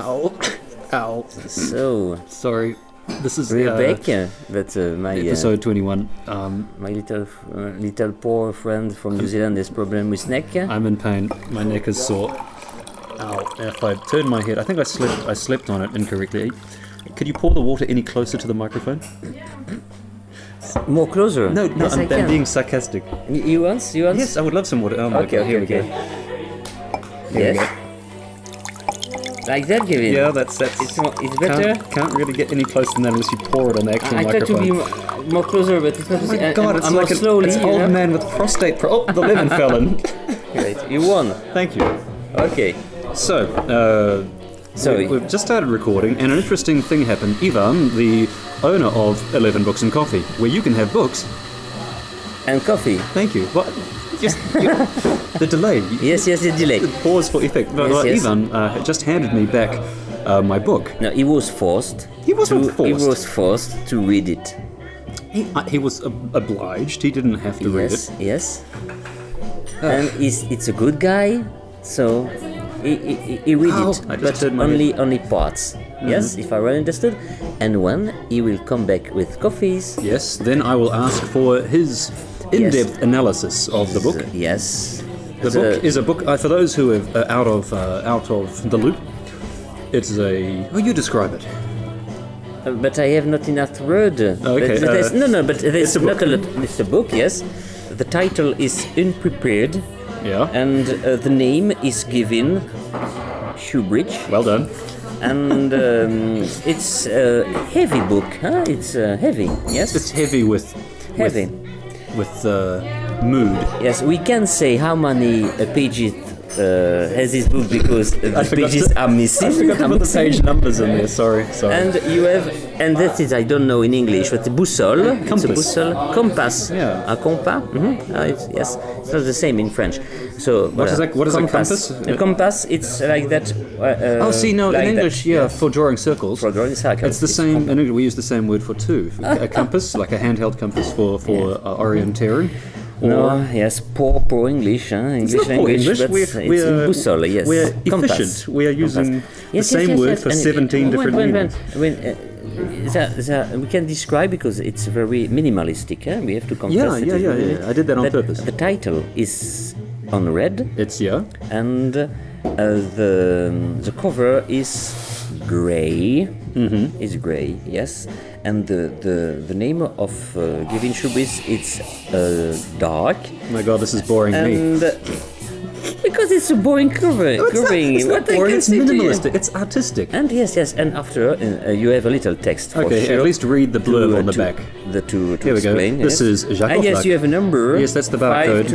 Ow. Ow. So, Sorry. This is Rebecca, that's my episode 21. my little poor friend from New Zealand has problem with neck. I'm in pain. My neck is sore. Ow. If I turn my head, I think I slept on it incorrectly. Could you pour the water any closer to the microphone? More closer. No, yes, I'm being sarcastic. You want? Yes, I would love some water. Oh my God, here we go. Here we go. Like that, Kevin? Yeah, that's it's better. Can't really get any closer than that unless you pour it on the actual I tried to microphone. be more closer, but it's not. Oh my God, it's I'm like slowly. it's an old man with prostate. Oh, the lemon fell in. Great, you won. Thank you. Okay. So, Sorry. we've just started recording, and an interesting thing happened. Ivan, the owner of 11 Books and Coffee, where you can have books. And coffee. Thank you. What? Just the delay. Yes, the delay. Pause for effect. But Yes. Ivan just handed me back my book. No, he was forced. He wasn't forced. He was forced to read it. He was obliged. He didn't have to read it. Yes. And it's a good guy, so he read Ow, it, I just but turned my only parts. Yes, if I well understood. And when he will come back with coffees. Yes, then I will ask for his in-depth analysis of the book. Yes. The book is a book for those who are out of the loop. It's a. Oh, you describe it. But I have not enough word. Okay. But there's it's a book. not a lot. It's a book, yes. The title is Unprepared. Yeah. And the name is given Shoebridge. Well done. And it's a heavy book, huh? It's heavy, yes? It's heavy with mood. Yes, we can say how many pages has this book because the pages are missing. I forgot to put the page numbers in there. Sorry. And you have, and that is, I don't know in English, but boussole. Compass. It's a boussole. Compass. Yeah. A compas. Yes, it's not the same in French. So What is that? What is a compass? A compass, it's like that. In English, for drawing circles. For drawing circles. It's the same. In English, we use the same word for two. A compass, like a handheld compass for orienteering. No, yes, poor English, English not poor language, English. but it's in boussole, yes. We're Compass. efficient. We are using the Yes, same word for and 17 different meanings. We can describe because it's very minimalistic. We have to confess. Yeah. I did that on purpose. The title is on red, It's and the cover is gray. Mm-hmm. It's gray, yes. And the name of Gavin Shoebridge, it's dark. Oh my God, this is boring me. And because it's a boring cover. No, it's not. It's not What I boring. can It's say to you. minimalistic. It's artistic. And yes, and after you have a little text for Okay, sure. at least read the blurb on the back. To Here we go. explain. This is Jacques yes, Offlac. you have a number. Yes, that's the barcode.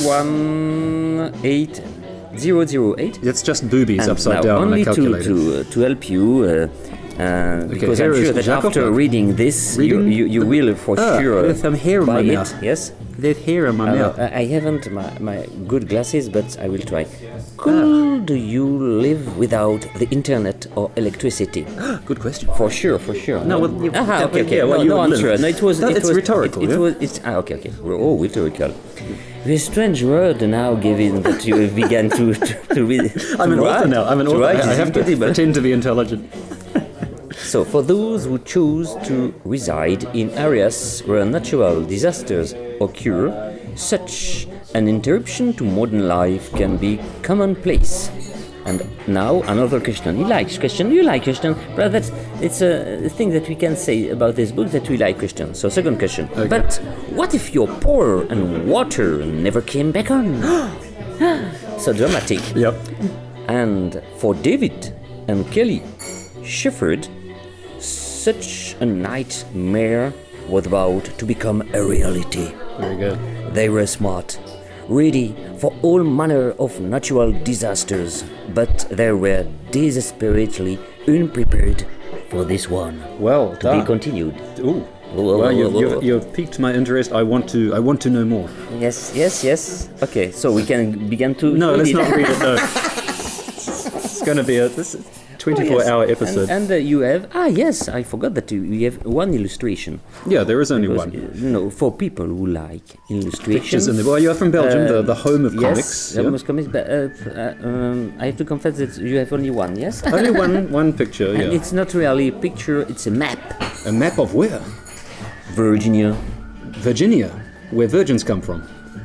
5318008. It's just boobies And upside now down on only a calculator. to help you. Because here I'm is sure that Jacques after Offlac. reading this, Reading you will for sure there's some hair in buy my it. mouth. Yes. There's hair in my mouth. I haven't my good glasses, but I will try. Could you live without the internet or electricity? Good question. For sure. No, well, Okay. well, you no would answer. live. No, it was. No, it it's was, rhetorical. It yeah? was. It's okay. Oh, rhetorical. A strange word now, given that you have begun to read. I'm an author now. I'm an author. I have to incredible. pretend to be intelligent. So, for those who choose to reside in areas where natural disasters occur, such an interruption to modern life can be commonplace. And now another question. You like question, but it's a thing that we can say about this book that we like question. So second question. Okay. But what if your power and water never came back on? So dramatic. Yep. And for David and Kelly Shepherd, such a nightmare was about to become a reality. Very good. They were smart, ready for all manner of natural disasters, but they were desperately unprepared for this one. Well To be continued. Ooh. Well, you've piqued my interest. I want to know more. Yes. Okay, so we can begin to. No, read let's it. not read it. No. It's going to be 24-hour episode. And you have yes, I forgot that you have one illustration. Yeah, there is only Because, one. for people who like illustrations. Pictures in the. Well, you're from Belgium, the home of comics. Yes, most comics. But I have to confess that you have only one. Yes. Only one picture. And Yeah. it's not really a picture; it's a map. A map of where? Virginia. Virginia, where virgins come from.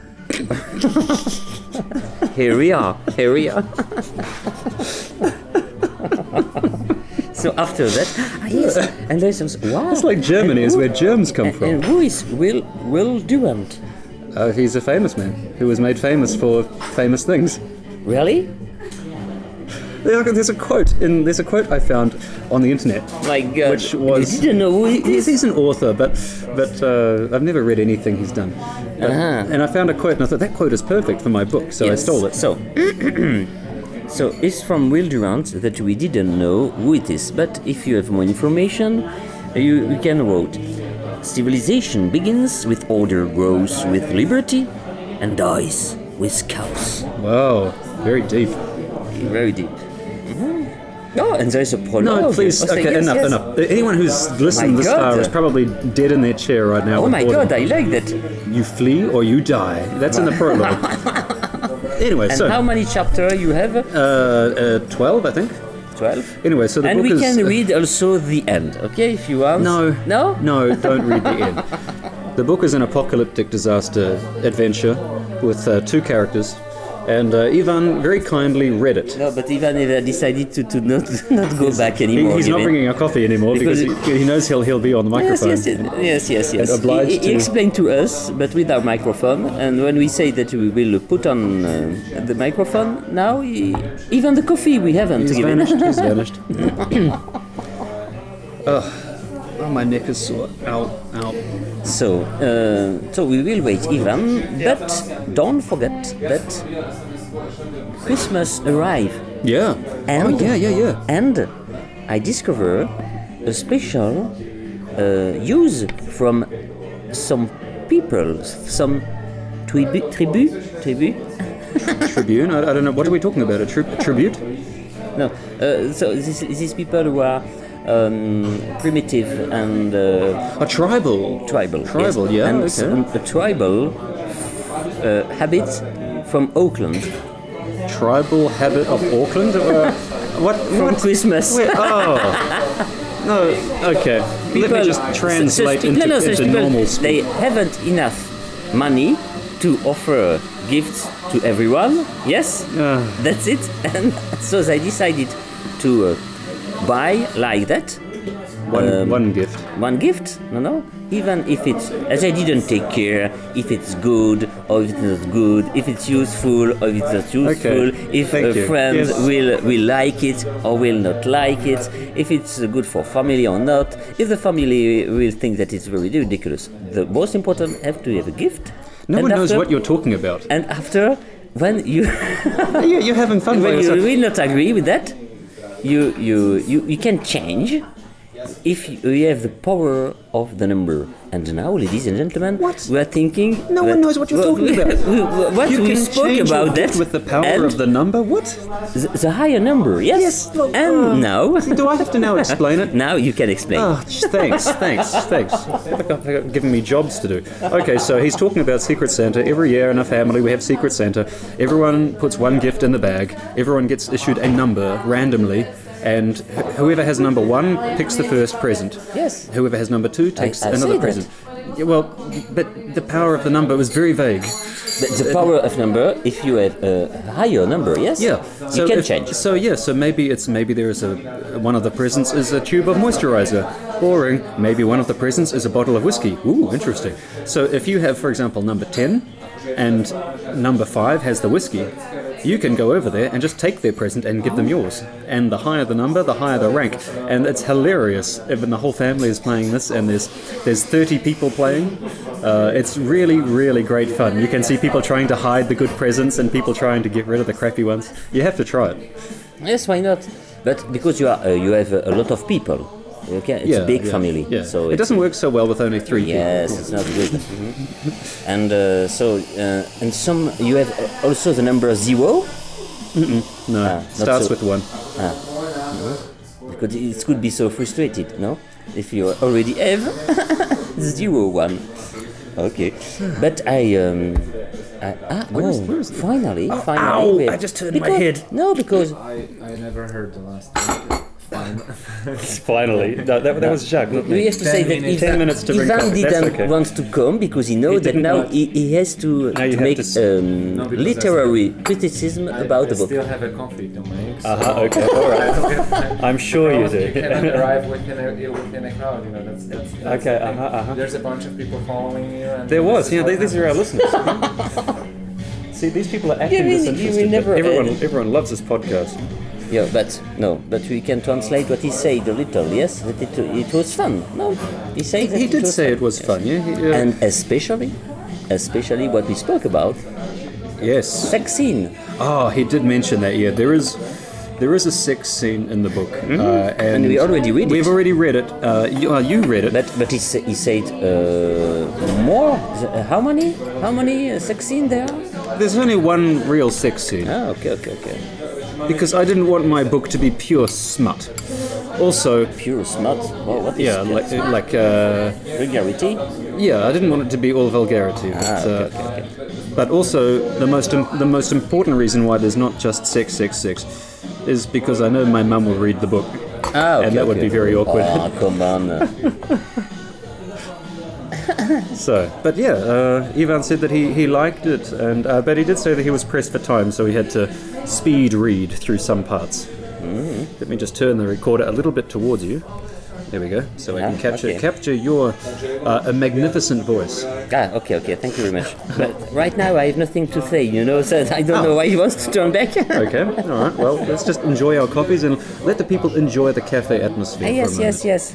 Here we are. Here we are. So after that, yes, and there's some. Wow. It's like Germany is where germs come from. And who is Will Durant? He's a famous man who was made famous for famous things. Really? There's a quote I found on the internet. My God. Which was. You didn't know who he is? He's an author, but I've never read anything he's done. And I found a quote, and I thought that quote is perfect for my book, so I stole it. So, so it's from Will Durant that we didn't know who it is. But if you have more information, you can write: civilization begins with order, grows with liberty, and dies with chaos. Wow, very deep. Very deep. Oh, and there's a prologue. No, please. Oh, Okay, yes, enough, yes. enough. Anyone who's listened My this God. far is probably dead in their chair right now. Oh with my boredom. God, I like that. You flee or you die. That's in the prologue. Anyway, And so how many chapters you have? 12, I think. 12. Anyway, so the And book we is. can read also the end, okay, if you want. No. No? No, don't read the end. The book is an apocalyptic disaster adventure with two characters, and Ivan very kindly read it. No, but Ivan decided to not go back anymore. He's not Ivan. bringing a coffee anymore because Because he knows he'll be on the Yes, microphone. yes. And obliged He to- explained to us, but with our microphone, and when we say that we will put on the microphone, now even the coffee we haven't He's given. vanished. He's vanished. Oh, my neck is sore. Ow, ow. So we will wait, Ivan, but don't forget that Christmas arrive. Yeah. And- yeah. And I discover a special use from some people, some tribu. Tribune? I don't know. What are we talking about? A tribute? No, so these people who are primitive and A tribal. tribal. Tribal, yes. yeah, And okay. a tribal habit from Auckland. Tribal habit of Auckland? What? From Christmas. Wait, oh. No, okay. Let me just translate into normal speak. They haven't enough money to offer gifts to everyone. Yes, that's it. And so they decided to buy like that. One gift. One gift, no, even if it's, as I didn't take care, if it's good or if it's not good, if it's useful or if it's not useful, if Thank you. friends Yes. will like it or will not like it, if it's good for family or not, if the family will think that it's very ridiculous. The most important have to have a gift. No And one knows after- what you're talking about. And after, when you You're having fun by when you yourself. will not agree with that, you can change if you have the power of the number. And now, ladies and gentlemen, What? we are thinking. No one knows what you're talking about. What You we can spoke change about your that gift with the power and of the number? What? the higher number. Yes. Yes, well, and now. Do I have to now explain it? Now you can explain. Oh, thanks. They're giving me jobs to do. Okay, so he's talking about Secret Santa. Every year in our family we have Secret Santa. Everyone puts one gift in the bag. Everyone gets issued a number randomly. And whoever has number one picks the first present. Yes. Whoever has number two takes I another say that. present. Yeah, well, but the power of the number was very vague. The power of number. If you have a higher number, yes. Yeah, You can change. So maybe there is one of the presents is a tube of moisturizer. Boring. Maybe one of the presents is a bottle of whiskey. Ooh, interesting. So if you have, for example, number 10 and number 5 has the whiskey, you can go over there and just take their present and give them yours. And the higher the number, the higher the rank. And it's hilarious when the whole family is playing this and there's 30 people playing. It's really, really great fun. You can see people trying to hide the good presents and people trying to get rid of the crappy ones. You have to try it. Yes, why not? But because you have a lot of people. Okay, it's a big family. Yeah. So it doesn't work so well with only 3 people. Yes, it's not good. And and some you have also the number 0. No, not starts so- with 1. because it could be so frustrated, no? If you already have 0-1. Okay, but Where is it? finally. Ow! I just turned my head. No, because I never heard the last one. Fine. Finally. No, that was Jacques, not we me. have to say that 10 minutes to bring Ivan coffee. That's didn't okay. want to come because he knows that didn't now want- he has to Now you have make to because literary criticism about I the book. still have a coffee to make. So Okay, all right. I'm sure you you do. cannot arrive within a crowd. You know, that's Okay, it. There's a bunch of people following you. And There was, this is what these are our happens. listeners. See, these people are acting You disinterested. will never- Everyone loves this podcast. Yeah, but we can translate what he said a little. Yes, that it was fun. No, he said that He it did was say fun. it was fun, yeah? And especially what we spoke about, Yes. sex scene. Oh, he did mention that, yeah. There is a sex scene in the book. And we already read it. We've already read it. You read it. But he said more. How many sex scene there are? There's only one real sex scene. Ah, okay. Because I didn't want my book to be pure smut. Also, Pure smut. Well, what is yeah, pure smut? like Vulgarity? yeah, I didn't want it to be all vulgarity. But, Okay. but also, the most important reason why there's not just sex is because I know my mum will read the book, and that would be very awkward. Oh, come on. So, but yeah, Ivan said that he liked it, and but he did say that he was pressed for time, so he had to speed read through some parts. Let me just turn the recorder a little bit towards you. There we go. So I can capture your a magnificent voice. Okay. Thank you very much. But right now I have nothing to say, so I don't know why he wants to turn back. Okay, all right. Well, let's just enjoy our coffees and let the people enjoy the cafe atmosphere. for a moment. Yes.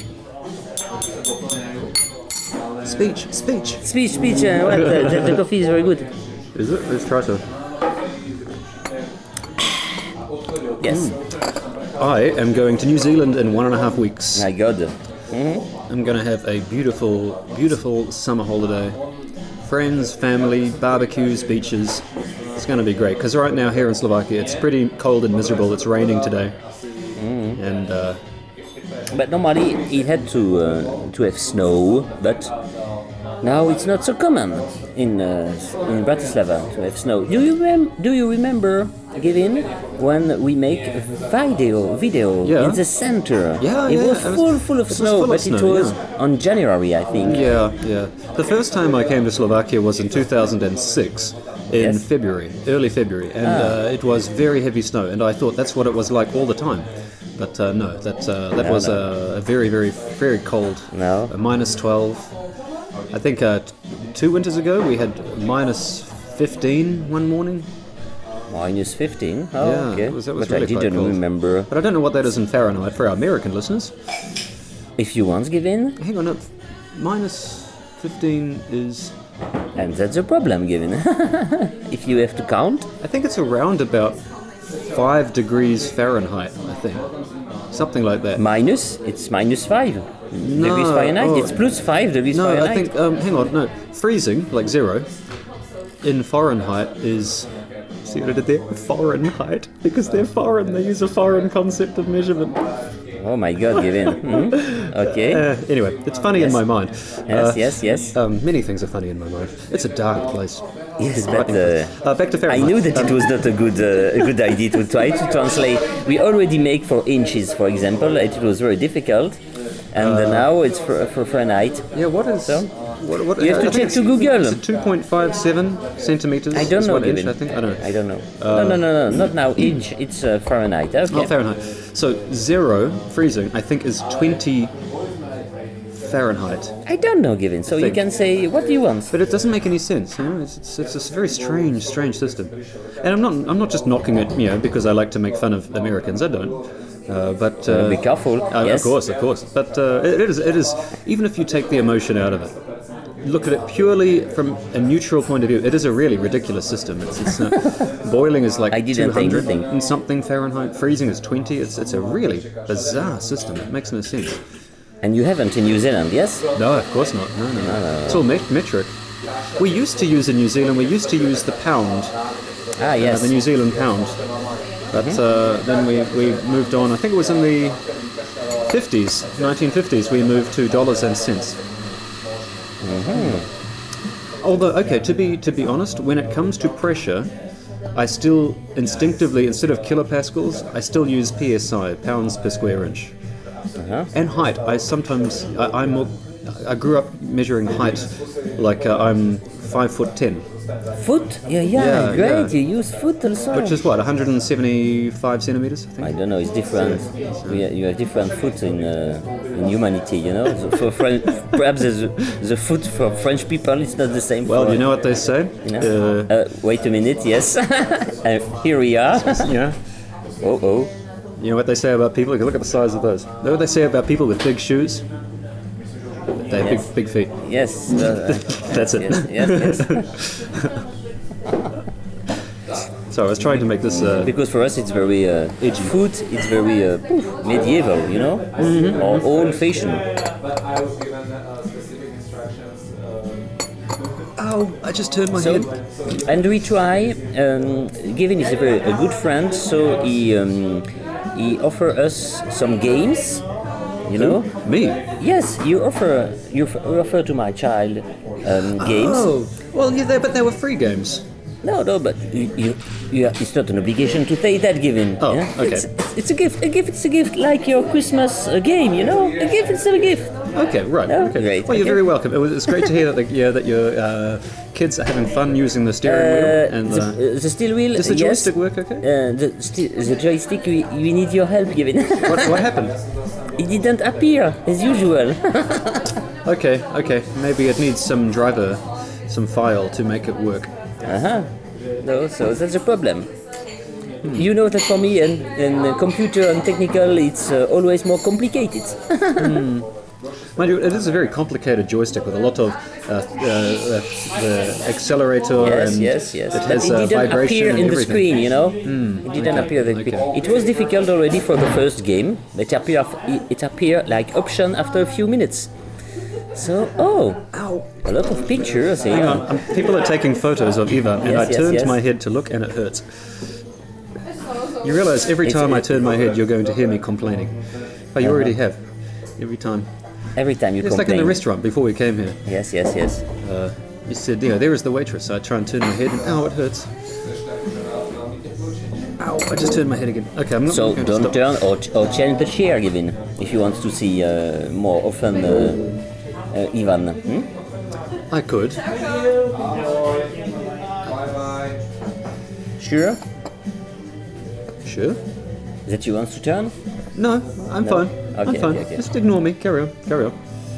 Speech. Speech. The coffee is very good. Is it? Let's try to. Yes. I am going to New Zealand in 1.5 weeks. My God. I'm going to have a beautiful summer holiday. Friends, family, barbecues, beaches. It's going to be great because right now here in Slovakia it's pretty cold and miserable. It's raining today. And But normally it had to have snow, but now it's not so common in Bratislava to have snow. Do you remember, Gavin, when we make a video Yeah. in the center? Yeah, it yeah, was it was full of snow, but snow, it was yeah. on January, I think. yeah. The first time I came to Slovakia was in 2006 in Yes. February, early February, and it was very heavy snow, and I thought that's what it was like all the time. But no, that was a very, very, very cold. No. Minus 12. I think 2 winters ago we had minus 15 one morning. Minus 15? Oh, Yeah, okay. that was But really I quite didn't cold. remember. But I don't know what that is in Fahrenheit for our American listeners. If you want, Gavin, Hang on, no, minus 15 is... and that's a problem, Gavin. If you have to count. I think it's around about 5 degrees Fahrenheit, I think. Something like that. Minus, it's minus 5 degrees Fahrenheit. oh. It's plus 5 degrees No, Fahrenheit. I think, hang on, no. Freezing, like 0, in Fahrenheit is... See what I did there? Fahrenheit. Because they're foreign, they use a foreign concept of measurement. Oh my God, Gavin. Okay. Anyway, it's funny in my mind. Yes. Many things are funny in my mind. It's a dark place. Yes, but Back to I Fahrenheit. knew that it was not a good idea to try to translate. We already make for inches, for example. It was very difficult, and now it's for Fahrenheit. Yeah, what is... So? What, You have to I think check to Google. It's 2.57 centimeters. I don't is know, 1 inch, Gavin. I think. I don't know. I don't know. No, not now. Inch. It's Fahrenheit. Okay. Oh, Fahrenheit. So 0, freezing, I think is 20 Fahrenheit. I don't know, Gavin. So you think. can say what do you want. But it doesn't make any sense. You know? It's a very strange system. And I'm not just knocking it, because I like to make fun of Americans. I don't. But Be careful. Yes. Of course. But it is. Even if you take the emotion out of it, look at it purely from a neutral point of view. It is a really ridiculous system. It's boiling is like I didn't think 200 anything. and something Fahrenheit. Freezing is 20. It's a really bizarre system. It makes no sense. And you haven't in New Zealand, yes? No, of course not. No. It's all metric. We used to use in New Zealand. We used to use the pound. Ah, yes. The New Zealand pound. But then we moved on. I think it was in the 1950s, we moved to dollars and cents. Although, okay, to be honest, when it comes to pressure, I still instinctively, instead of kilopascals, I still use PSI, pounds per square inch. And height, I grew up measuring height like I'm 5'10". Foot? Yeah, great. yeah. You use foot also. Which is what, 175 centimeters, I think? I don't know. It's different. You have different foot in humanity. You know. So for perhaps the foot for French people is not the same. Well, you know what they say? Wait a minute. Yes. Here we are. Yeah. Oh. You know what they say about people? Look at the size of those. You know what they say about people with big shoes? They have big feet. Yes. That's it. Yes. So I was trying to make this... because for us it's very edgy. Food, it's very medieval, you know, or old-fashioned. Oh, I just turned my head. And we try. Gavin is a good friend, so he offer us some games. You know? Me? Yes, you offer to my child games. Oh, well, yeah, but they were free games. No, but you it's not an obligation to pay that, Gavin. Oh, yeah? okay. It's a gift. A gift. It's a gift, like your Christmas game. You know, a gift. It's a gift. Okay, right. No? Okay. Great. Well, you're very welcome. It's great to hear that your kids are having fun using the steering wheel and the steel wheel. Does the joystick work okay? The joystick. We need your help, Gavin. What happened? It didn't appear as usual. Okay. Maybe it needs some file to make it work. No, so that's a problem. You know that for me and computer and technical, it's always more complicated. Mind you, it is a very complicated joystick with a lot of the accelerator and yes. it But has it didn't vibration appear and in the everything. screen, you know. It didn't appear the screen. okay. It was difficult already for the first game. But it appeared like option after a few minutes. So, a lot of pictures here. Hang on, people are taking photos of Ivan, and Yes, I turned yes. my head to look, and it hurts. You realize every time I turn my head, you're going to hear me complaining. Oh, you already have. Every time. Every time you It's complain. like in the restaurant before we came here. Yes. You said, there is the waitress. So I try and turn my head, and it hurts. Ow, I just turned my head again. Okay, I'm not So going to don't stop. turn or change the chair, Gavin, if you want to see more often Ivan. I could. Sure Sure. that you want to turn? No, I'm fine. I'm Okay, fine. okay. Just ignore me. Carry on.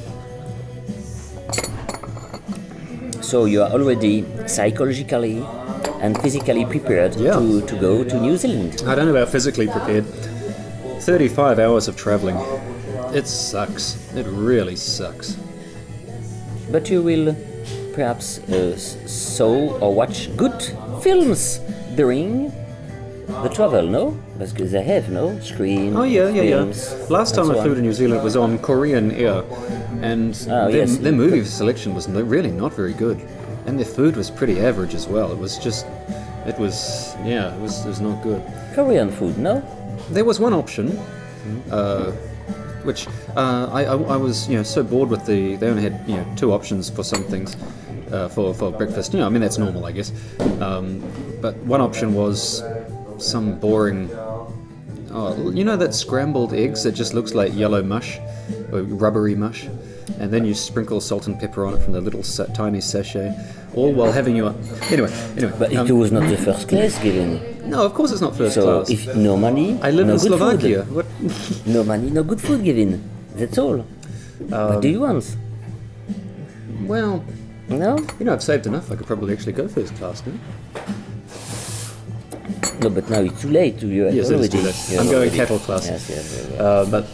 So you are already psychologically and physically prepared Yeah. to go to New Zealand. I don't know about physically prepared. 35 hours of travelling. It sucks. It really sucks. But you will perhaps saw or watch good films during the travel, no? Because they have, no? Screen, Oh yeah. films, Last time and I so flew on. to New Zealand was on Korean Air, and yes. their movie selection was really not very good, and their food was pretty average as well. It was not good. Korean food, no? There was one option, which I was so bored with they only had two options for some things for breakfast. I mean that's normal I guess. But one option was some boring. That scrambled eggs that just looks like yellow mush or rubbery mush, and then you sprinkle salt and pepper on it from the little tiny sachet, all while having your anyway. But it was not the first class given. No, of course it's not first So class. if no money, I live no in good Slovakia. food. What? No money, no good food given. That's all. What do you want? Well, No? I've saved enough. I could probably actually go first class now. No, but now it's too late. You Yes, it is too late. I'm going cattle class. Yes. But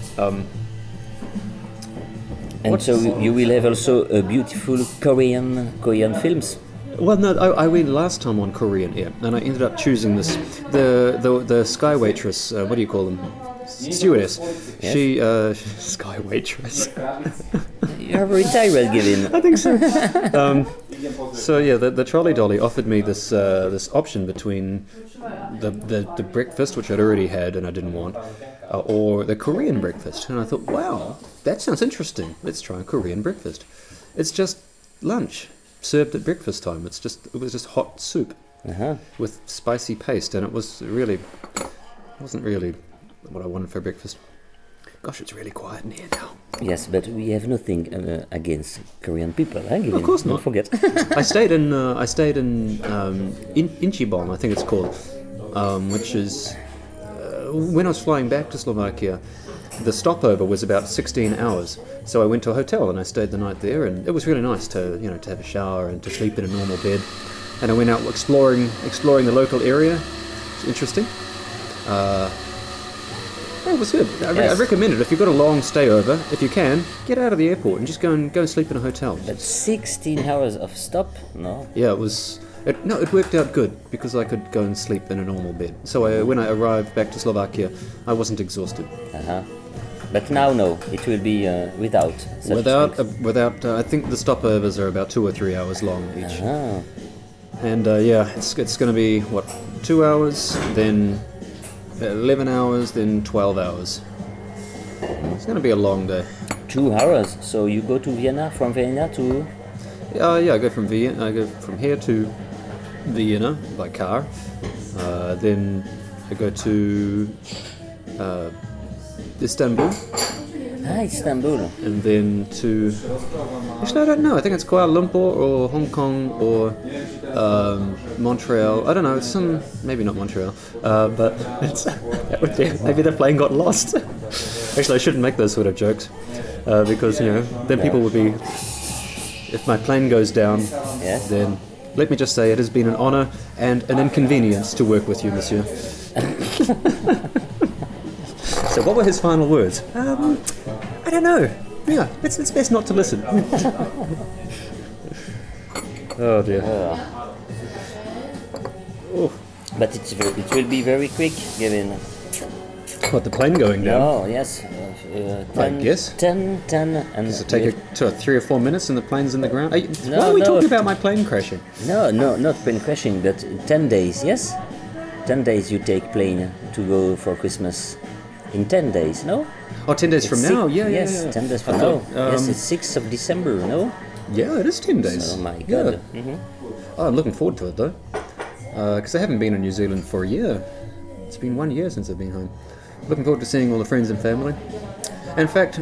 And so you will have also a beautiful Korean films. well, no, I went last time on Korean Air, and I ended up choosing the sky waitress. What do you call them? Stewardess. Yes. She sky waitress. You are very tired, Gavin. I think so. So yeah, the trolley dolly offered me this this option between the breakfast, which I'd already had and I didn't want, or the Korean breakfast. And I thought, wow, that sounds interesting. Let's try a Korean breakfast. It's just lunch served at breakfast time. It was just hot soup with spicy paste, and it wasn't really what I wanted for breakfast. Gosh, it's really quiet in here now. Yes, but we have nothing against Korean people, eh? Of course not. Don't forget. I stayed in Incheon, I think it's called, which is when I was flying back to Slovakia. The stopover was about 16 hours, so I went to a hotel and I stayed the night there, and it was really nice to to have a shower and to sleep in a normal bed. And I went out exploring the local area. It's interesting. It was good. I recommend it. If you've got a long stay over, if you can, get out of the airport and just go and sleep in a hotel. But 16 hours of stop? No. Yeah, it worked out good because I could go and sleep in a normal bed. So when I arrived back to Slovakia, I wasn't exhausted. But now, no, it will be without. Without. I think the stopovers are about 2 or 3 hours long each. And it's going to be 2 hours, then 11 hours, then 12 hours. It's going to be a long day. 2 hours. So you go to Vienna, from Vienna to. I go from Vienna. I go from here to Vienna by car. Then I go to Istanbul. Istanbul. And then to... Actually, I don't know. I think it's Kuala Lumpur or Hong Kong or Montreal. I don't know. It's some... Maybe not Montreal. But it's... maybe the plane got lost. Actually, I shouldn't make those sort of jokes. Because, then people would be... If my plane goes down, then let me just say it has been an honour and an inconvenience to work with you, monsieur. So what were his final words? I don't know. Yeah, it's best not to listen. Oh dear. But it will be very quick, given... What, the plane going down? Oh, yes. 10, I guess. 10, and... Does it take 3 or 4 minutes and the plane's in the ground? Why are we talking about my plane crashing? No, not plane crashing, but 10 days, yes? 10 days you take plane to go for Christmas. In 10 days, no? Oh, 10 days from now? Yes, 10 days from now. Yes, it's 6th of December, no? Yeah, it is 10 days. Oh my God. Yeah. Oh, I'm looking forward to it, though. Because I haven't been in New Zealand for a year. It's been 1 year since I've been home. Looking forward to seeing all the friends and family. In fact,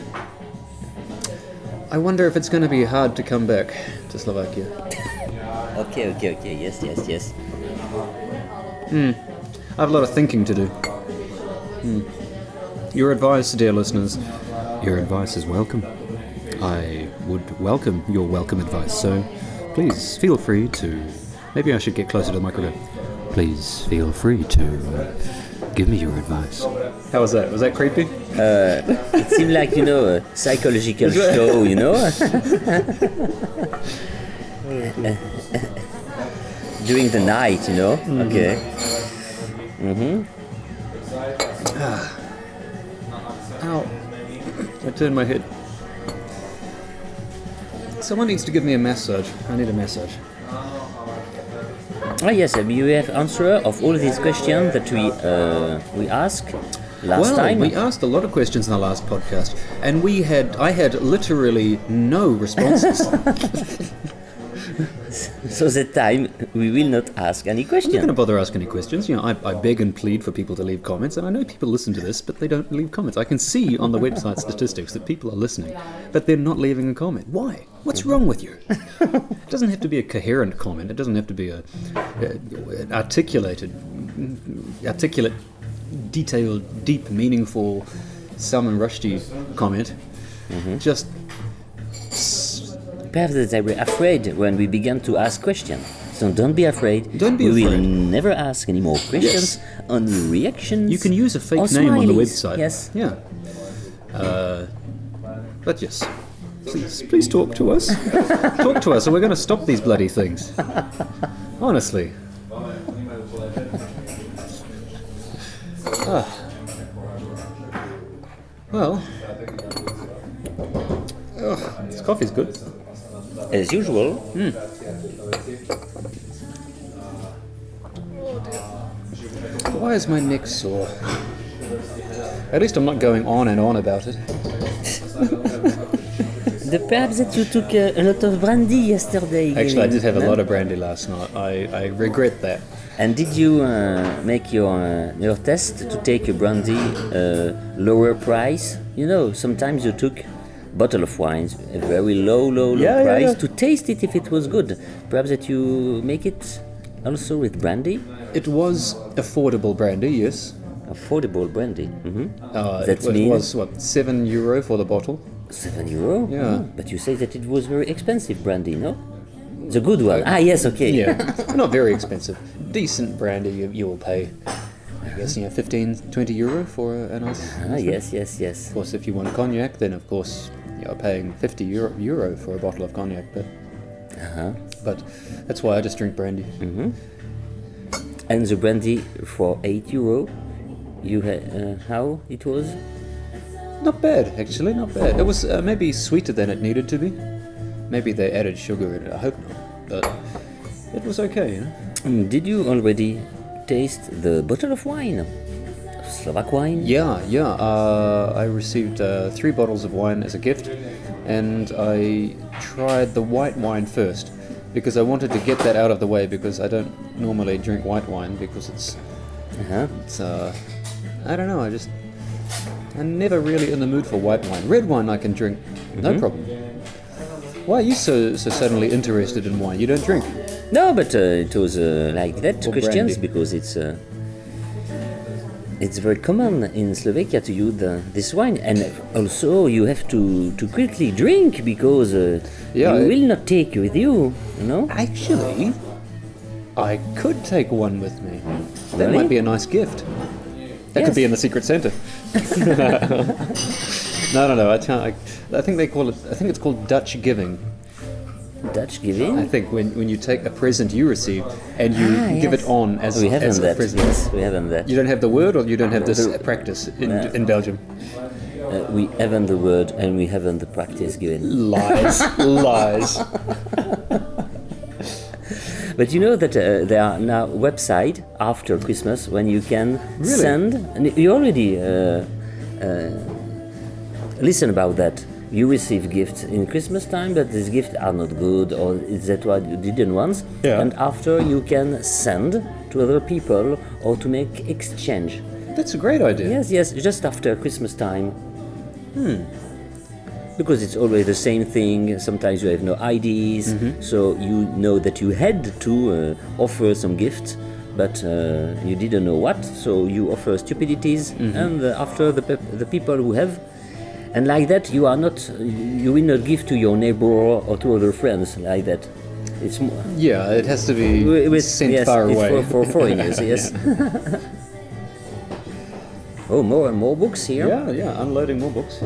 I wonder if it's going to be hard to come back to Slovakia. Okay, yes. I have a lot of thinking to do. Your advice, dear listeners, your advice is welcome. I would welcome your welcome advice, so please feel free to... Maybe I should get closer to the microphone. Please feel free to give me your advice. How was that? Was that creepy? It seemed like, a psychological show, During the night, Okay. Ow. I turned my head. Someone needs to give me a massage. I need a massage. Oh yes, you have answer of all these questions that we asked last time. We asked a lot of questions in the last podcast, and I had literally no responses. So that time we will not ask any questions. I'm not going to bother asking any questions. I beg and plead for people to leave comments, and I know people listen to this, but they don't leave comments. I can see on the website statistics that people are listening, but they're not leaving a comment. Why? What's wrong with you? It doesn't have to be a coherent comment. It doesn't have to be an articulate, detailed, deep, meaningful, Salman Rushdie comment. Just... Perhaps they were afraid when we began to ask questions. So don't be afraid. Don't be afraid. We will never ask any more questions. Yes. Only reactions. You can use a fake name on the website. Yes. Yeah. But yes. Please talk to us. Talk to us, or we're going to stop these bloody things. Honestly. Well. This coffee's good. as usual. Why is my neck sore? At least I'm not going on and on about it. Perhaps that you took a lot of brandy yesterday. Actually, I did have a no? lot of brandy last night. I regret that. And did you make your test to take a brandy lower price? You know, sometimes you took bottle of wines, a very low price, to taste it if it was good. Perhaps that you make it also with brandy? It was affordable brandy, yes. Affordable brandy. It was what, €7 for the bottle? €7? Yeah. Oh, but you say that it was very expensive brandy, no? The good one. Yes, okay. Yeah, not very expensive. Decent brandy you will pay, I guess, €15-20 for a nice. Yes. Of course, if you want cognac, then of course you're paying €50 for a bottle of cognac. But that's why I just drink brandy. And the brandy for €8, you had how it was? Not bad, actually, not bad. It was maybe sweeter than it needed to be. Maybe they added sugar in it. I hope not, but it was okay. You know? Did you already taste the bottle of wine? Slovak wine? Yeah. I received 3 bottles of wine as a gift, and I tried the white wine first because I wanted to get that out of the way because I don't normally drink white wine because it's I don't know. I'm never really in the mood for white wine. Red wine I can drink, no problem. Why are you so suddenly interested in wine? You don't drink? No, but it was like that to Or Christians brandy. because it's very common in Slovakia to use this wine, and also you have to quickly drink because you will not take with you, you know? Actually, I could take one with me. That Really? might be a nice gift. That could be in the secret Santa. No. I think they call it. I think it's called Dutch giving. Dutch I giving? think when you take a present you receive and you give it on as, We haven't as a that. present. Yes, we haven't that. You don't have the word, or you don't have this practice in Belgium. We haven't the word and we haven't the practice given. Lies, lies. But you know that there are now website after Christmas when you can send. And you already listen about that. You receive gifts in Christmas time, but these gifts are not good, or is that what you didn't once? Yeah. And after you can send to other people or to make exchange. That's a great idea. Yes, just after Christmas time. Because it's always the same thing. Sometimes you have no IDs, so you know that you had to offer some gift, but you didn't know what. So you offer stupidities, and after the people who have, and like that you will not give to your neighbor or to other friends like that. It's more. Yeah, it has to be sent far it's away. for foreigners. Yes. Oh, more and more books here. Yeah, unloading more books.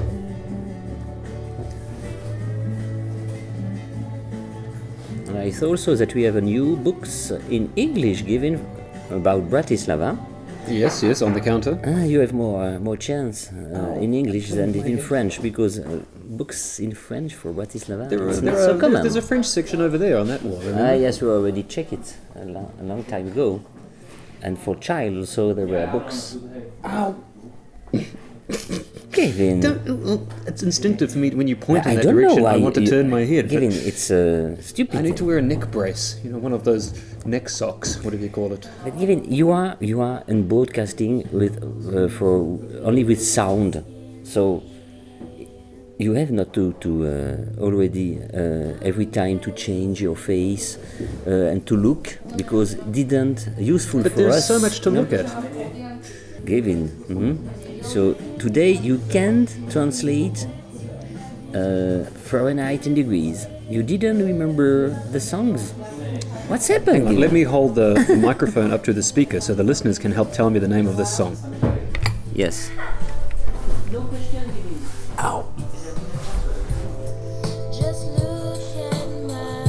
And I thought also that we have a new books in English given about Bratislava. Yes, on the counter. You have more chance in English than in French because books in French for Bratislava is not so common. There's a French section over there on that wall. Yes, we already checked it a long time ago. And for child also there were books. Ow! Kevin, It's instinctive for me when you point in I that don't direction. know why I want to turn my head. but Kevin, it's stupid. I need to wear a neck brace. One of those neck socks. Whatever you call it. But Kevin, you are in broadcasting with for only with sound, so you have not to already every time to change your face and to look because it didn't useful But for there's us. so much to look at. Kevin. So today you can't translate Fahrenheit in degrees. You didn't remember the songs. What's happened? Kevin? Let me hold the microphone up to the speaker so the listeners can help tell me the name of this song. Yes. Ow! Just look at my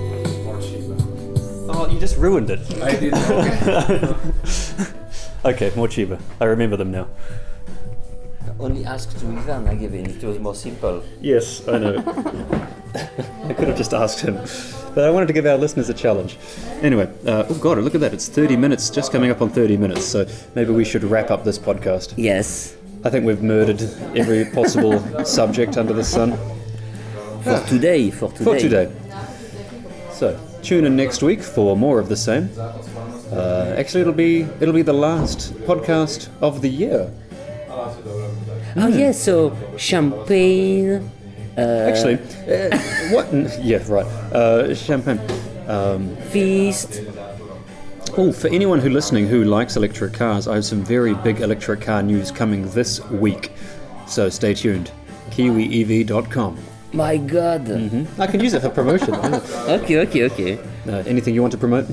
face. Oh, you just ruined it. I did know. Okay, more Chiba. I remember them now. only asked to Ivan again. It was more simple. Yes, I know. I could have just asked him. But I wanted to give our listeners a challenge. Anyway, oh God, look at that. It's 30 minutes, just coming up on 30 minutes. So maybe we should wrap up this podcast. Yes. I think we've murdered every possible subject under the sun. For today. For today. So, tune in next week for more of the same. Actually, it'll be the last podcast of the year. Oh yes, so champagne. Actually, what? Yeah, right. Champagne. Feast. Oh, for anyone listening who likes electric cars, I have some very big electric car news coming this week. So stay tuned. KiwiEV.com. My God. I can use it for promotion. Okay. Anything you want to promote?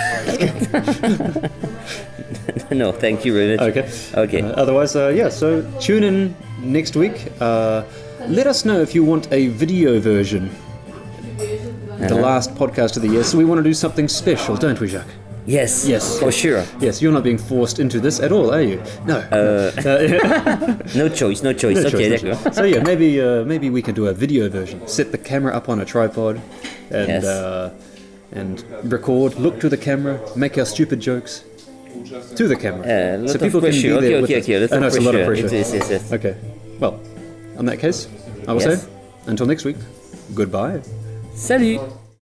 No, thank you very much. Okay. Otherwise, so tune in next week. Let us know if you want a video version. The last podcast of the year. So we want to do something special, don't we, Jacques? Yes. Yes. For sure. Yes, you're not being forced into this at all, are you? No. No choice. No Okay, choice. d'accord. So yeah, maybe we can do a video version. Set the camera up on a tripod, and and record. Look to the camera. Make our stupid jokes to the camera, so people can be there with us. I know it's a lot of pressure. Yes. Okay. Well, in that case, I will say until next week. Goodbye. Salut.